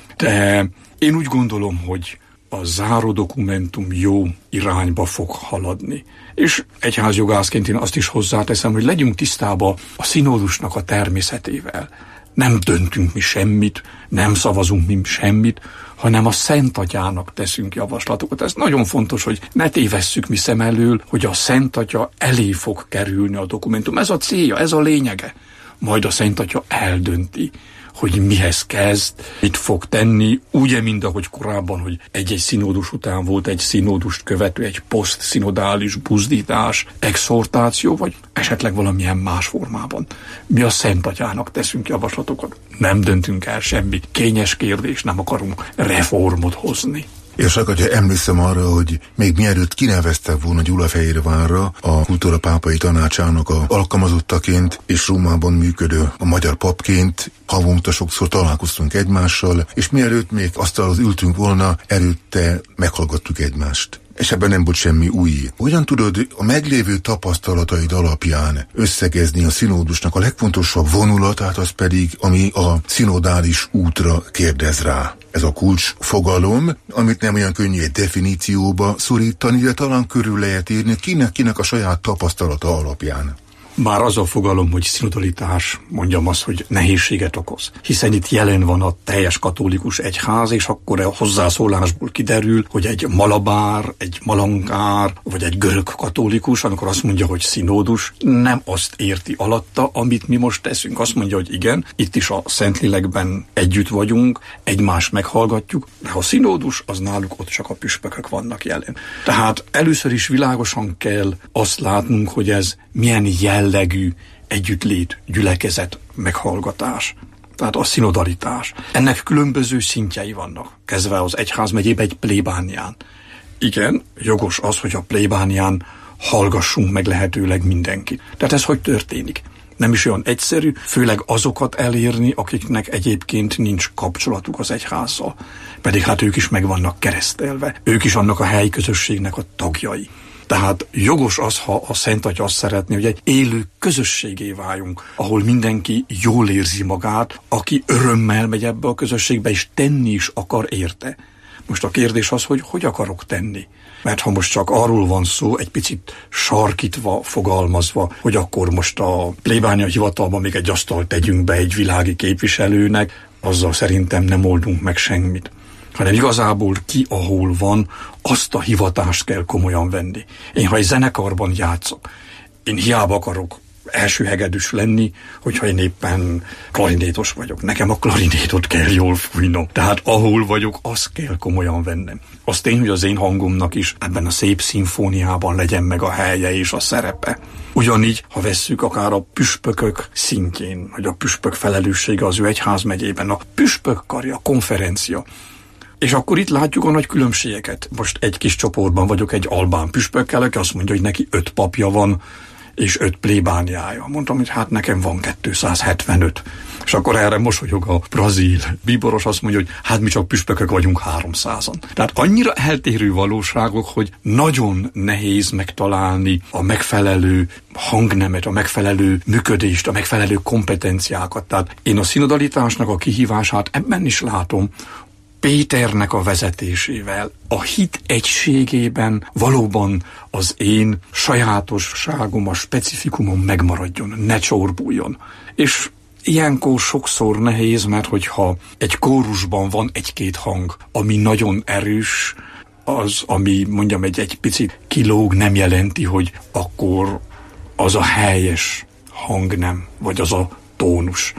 de én úgy gondolom, hogy a záró dokumentum jó irányba fog haladni. És egyházjogászként én azt is hozzáteszem, hogy legyünk tisztában a színódusnak a természetével. Nem döntünk mi semmit, nem szavazunk mi semmit, hanem a Szent Atyának teszünk javaslatokat. Ez nagyon fontos, hogy ne tévesszük mi szem elől, hogy a Szent Atya elé fog kerülni a dokumentum. Ez a célja, ez a lényege. Majd a Szent Atya eldönti, hogy mihez kezd, mit fog tenni, ugye, mint ahogy korábban, hogy egy-egy színódus után volt egy színódust követő, egy posztszinodális buzdítás, exhortáció, vagy esetleg valamilyen más formában. Mi a Szent Atyának teszünk javaslatokat. Nem döntünk el semmi kényes kérdés, nem akarunk reformot hozni. És akkor, ha emlékszem arra, hogy még mielőtt kineveztek volna Gyulafehérvárra a Kultúra Pápai Tanácsának a alkalmazottaként és Rómában működő a magyar papként, havonta sokszor találkoztunk egymással, és mielőtt még asztalhoz ültünk volna, előtte meghallgattuk egymást. És ebben nem volt semmi új. Hogyan tudod a meglévő tapasztalataid alapján összegezni a színódusnak a legfontosabb vonulatát, az pedig, ami a szinodális útra kérdez rá? Ez a kulcs fogalom, amit nem olyan könnyű egy definícióba szorítani, de talán körül lehet írni, kinek-kinek a saját tapasztalata alapján. Már az a fogalom, hogy szinodalitás, mondjam azt, hogy nehézséget okoz. Hiszen itt jelen van a teljes katolikus egyház, és akkor a hozzászólásból kiderül, hogy egy malabár, egy malankár, vagy egy görög katolikus, amikor azt mondja, hogy szinódus, nem azt érti alatta, amit mi most teszünk. Azt mondja, hogy igen, itt is a Szentlélekben együtt vagyunk, egymást meghallgatjuk, de a szinódus, az náluk ott csak a püspökök vannak jelen. Tehát először is világosan kell azt látnunk, hogy ez milyen jellegű együttlét, gyülekezet, meghallgatás. Tehát a szinodalitás. Ennek különböző szintjei vannak, kezdve az egyházmegyében egy plébánián. Igen, jogos az, hogy a plébánián hallgassunk meg lehetőleg mindenkit. Tehát ez hogy történik? Nem is olyan egyszerű, főleg azokat elérni, akiknek egyébként nincs kapcsolatuk az egyházzal. Pedig hát ők is meg vannak keresztelve. Ők is annak a helyi közösségnek a tagjai. Tehát jogos az, ha a Szent Atya azt szeretné, hogy egy élő közösségé váljunk, ahol mindenki jól érzi magát, aki örömmel megy ebbe a közösségbe, és tenni is akar érte. Most a kérdés az, hogy hogy akarok tenni? Mert ha most csak arról van szó, egy picit sarkítva, fogalmazva, hogy akkor most a plébánia hivatalban még egy asztalt tegyünk be egy világi képviselőnek, azzal szerintem nem oldunk meg semmit. Hanem igazából ki, ahol van, azt a hivatást kell komolyan venni. Én, ha egy zenekarban játszok, én hiába akarok első hegedűs lenni, hogyha én éppen klarinétos vagyok. Nekem a klarinétot kell jól fújnom. Tehát ahol vagyok, azt kell komolyan vennem. Az tény, hogy az én hangomnak is ebben a szép szimfóniában legyen meg a helye és a szerepe. Ugyanígy, ha vesszük akár a püspökök szintjén, hogy a püspök felelőssége az ő egyházmegyében, a püspök karja, a konferencia. És akkor itt látjuk a nagy különbségeket. Most egy kis csoportban vagyok egy albán püspökkel, aki azt mondja, hogy neki öt papja van, és öt plébániája. Mondtam, hogy hát nekem van kétszázhetvenöt. És akkor erre mosolyog a brazil bíboros, azt mondja, hogy hát mi csak püspökök vagyunk háromszázan. Tehát annyira eltérő valóságok, hogy nagyon nehéz megtalálni a megfelelő hangnemet, a megfelelő működést, a megfelelő kompetenciákat. Tehát én a szinodalitásnak a kihívását ebben is látom, Péternek a vezetésével, a hit egységében valóban az én sajátosságom, a specifikumom megmaradjon, ne csorbuljon. És ilyenkor sokszor nehéz, mert hogyha egy kórusban van egy-két hang, ami nagyon erős, az, ami mondjam egy, egy picit kilóg, nem jelenti, hogy akkor az a helyes hangnem, vagy az a tónus.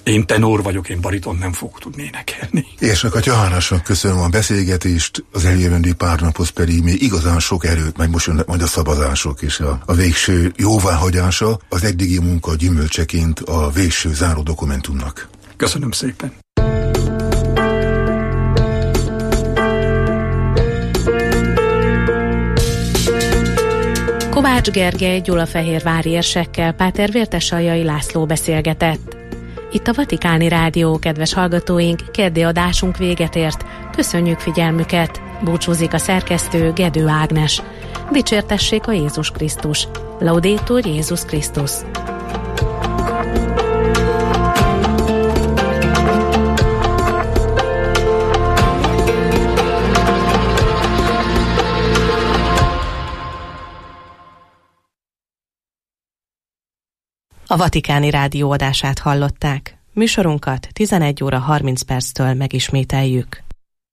Én tenor vagyok, én bariton nem fogok tudni énekelni. És a Hatya köszönöm a beszélgetést, az eljövendő pár naphoz pedig még igazán sok erőt, meg most jönnek majd a szavazások és a, a végső jóváhagyása, az eddigi munka gyümölcseként a végső záró dokumentumnak. Köszönöm szépen. Kovács Gergely gyulafehérvári érsekkel Páter Vértesaljai László beszélgetett. Itt a Vatikáni Rádió, kedves hallgatóink, keddi adásunk véget ért. Köszönjük figyelmüket! Búcsúzik a szerkesztő, Gedő Ágnes. Dicsértessék a Jézus Krisztus! Laudetur Jézus Krisztus! A Vatikáni Rádió adását hallották. Műsorunkat tizenegy óra harminc perctől megismételjük.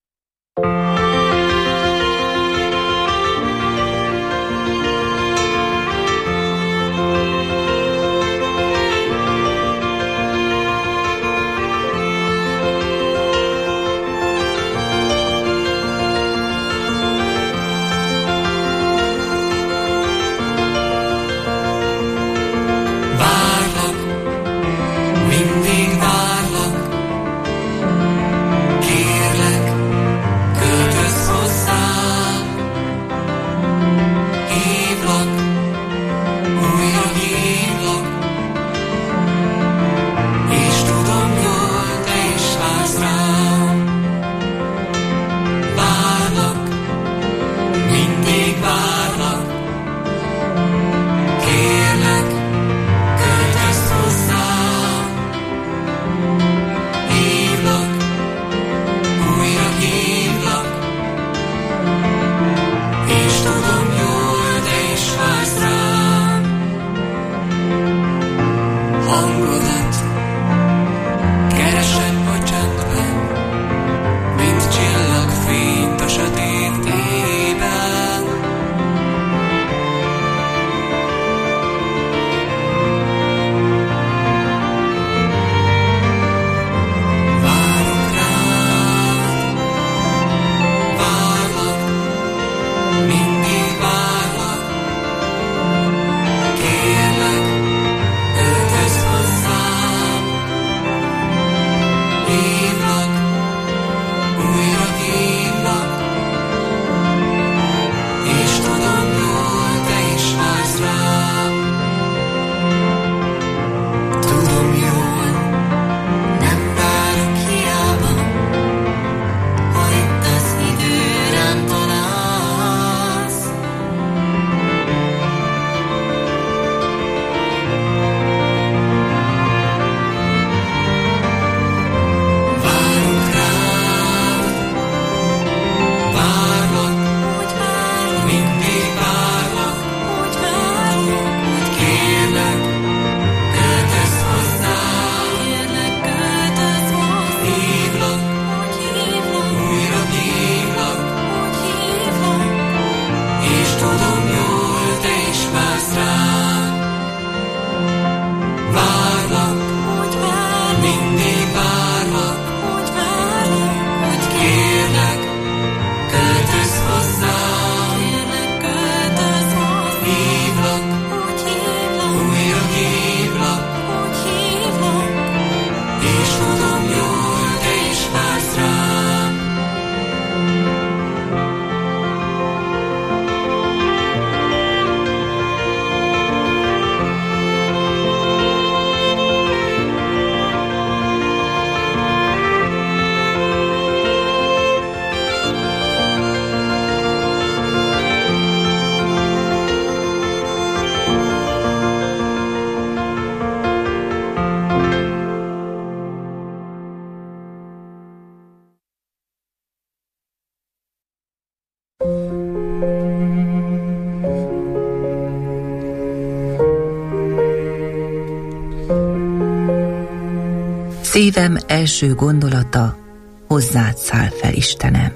Szívem első gondolata, hozzád száll fel, Istenem.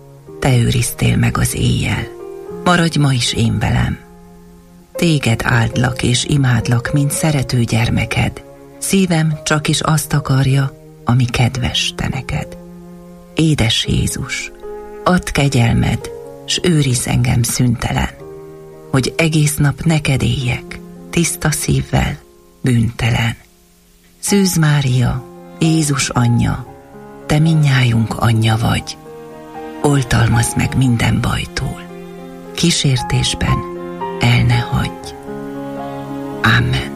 Te őriztél meg az éjjel, maradj ma is én velem. Téged áldlak és imádlak, mint szerető gyermeked, Szívem csak is azt akarja, ami kedves te neked. Édes Jézus, add kegyelmed, s őrizz engem szüntelen, hogy egész nap neked éljek, tiszta szívvel, bűntelen. Szűz Mária, Jézus anyja, te mindnyájunk anyja vagy, oltalmazd meg minden bajtól, kísértésben el ne hagyj. Amen.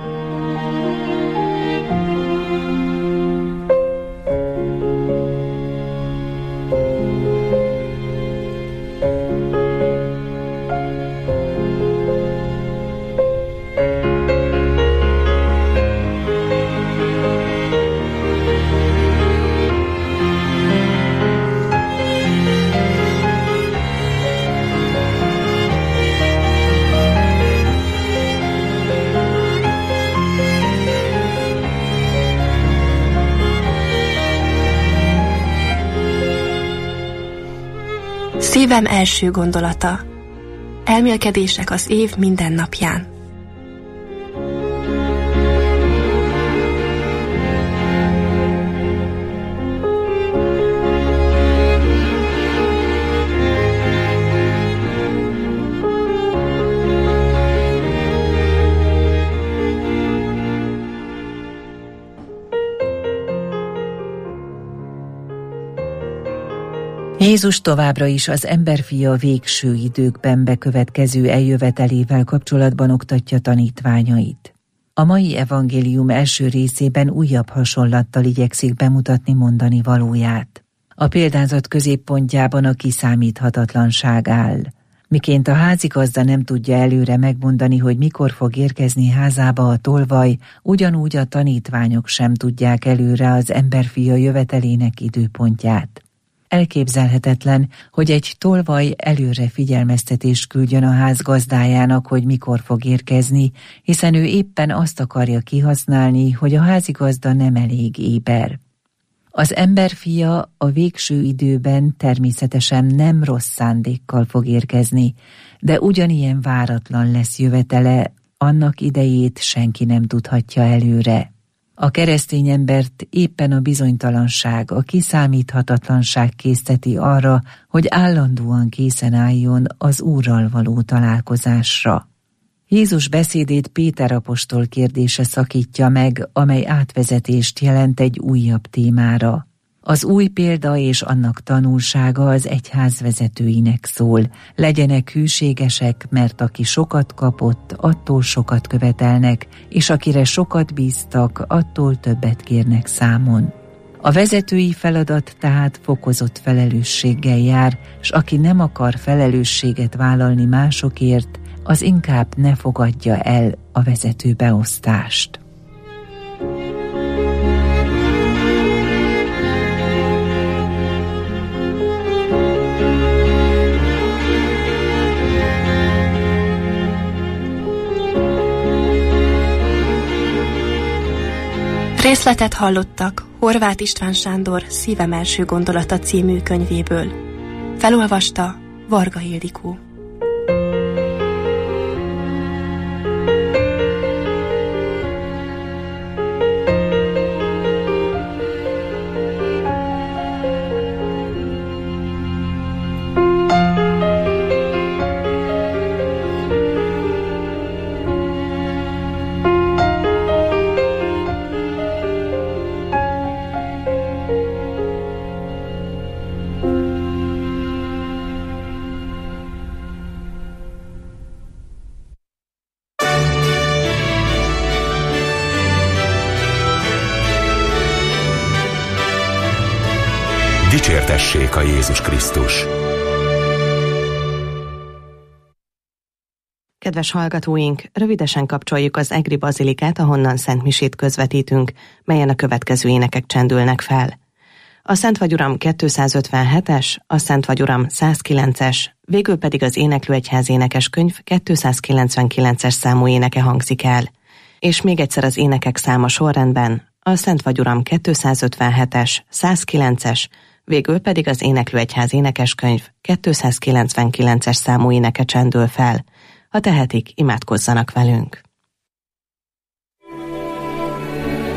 Szívem első gondolata. Elmélkedések az év minden napján. Jézus továbbra is az emberfia végső időkben bekövetkező eljövetelével kapcsolatban oktatja tanítványait. A mai evangélium első részében újabb hasonlattal igyekszik bemutatni mondani valóját. A példázat középpontjában a kiszámíthatatlanság áll. Miként a házigazda nem tudja előre megmondani, hogy mikor fog érkezni házába a tolvaj, ugyanúgy a tanítványok sem tudják előre az emberfia jövetelének időpontját. Elképzelhetetlen, hogy egy tolvaj előre figyelmeztetést küldjön a ház gazdájának, hogy mikor fog érkezni, hiszen ő éppen azt akarja kihasználni, hogy a házigazda nem elég éber. Az emberfia a végső időben természetesen nem rossz szándékkal fog érkezni, de ugyanilyen váratlan lesz jövetele, annak idejét senki nem tudhatja előre. A keresztény embert éppen a bizonytalanság, a kiszámíthatatlanság készteti arra, hogy állandóan készen álljon az Úrral való találkozásra. Jézus beszédét Péter apostol kérdése szakítja meg, amely átvezetést jelent egy újabb témára. Az új példa és annak tanulsága az egyház vezetőinek szól. Legyenek hűségesek, mert aki sokat kapott, attól sokat követelnek, és akire sokat bíztak, attól többet kérnek számon. A vezetői feladat tehát fokozott felelősséggel jár, s aki nem akar felelősséget vállalni másokért, az inkább ne fogadja el a vezető beosztást. Részletet hallottak Horváth István Sándor Szívem első gondolata című könyvéből. Felolvasta Varga Ildikó. Dicsértessék a Jézus Krisztus! Kedves hallgatóink, rövidesen kapcsoljuk az egri bazilikát, ahonnan szentmisét közvetítünk, melyen a következő énekek csendülnek fel. A Szent vagy Uram kétszázötvenhetes, a Szent vagy Uram százkilences, végül pedig az Éneklőegyház énekeskönyv kétszázkilencvenkilences számú éneke hangzik el. És még egyszer az énekek száma sorrendben, a Szent vagy Uram kétszázötvenhetes, százkilences, végül pedig az Éneklőegyház énekeskönyv kétszázkilencvenkilences számú éneke csendül fel. Ha tehetik, imádkozzanak velünk.